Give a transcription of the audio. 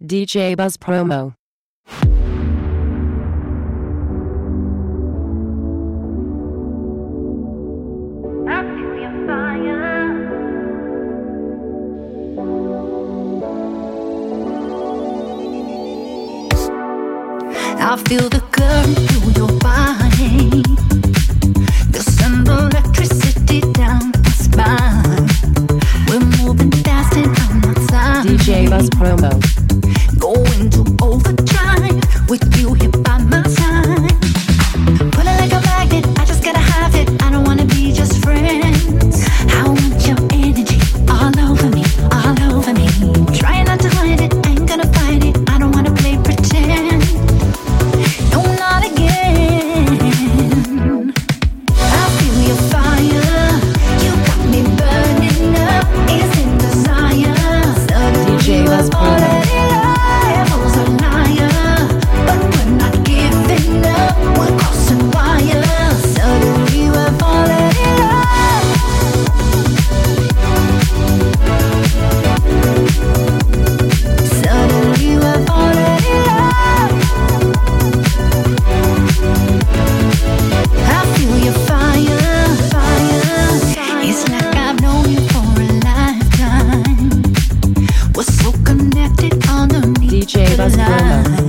DJ Buzz Promo. I feel the current through your body. They'll send electricity down my spine. We're moving fast and I'm outside. DJ Buzz Promo. Going to overdrive with you here by my side. Put it like a magnet, I just gotta have it. I don't wanna be just friends. I want your energy all over me, all over me. Trying not to hide it, ain't gonna fight it. I don't wanna play pretend. No, not again. I feel your fire. You got me burning up. It's in desire. Suddenly DJ Buzz we're already liable. A liar, but we're not giving up. We're crossing wires. Suddenly we're falling in love. Suddenly we're falling in love. I feel your fire, fire. It's like I've known you for a lifetime. We're so connected underneath DJ the Buzz Promo. line.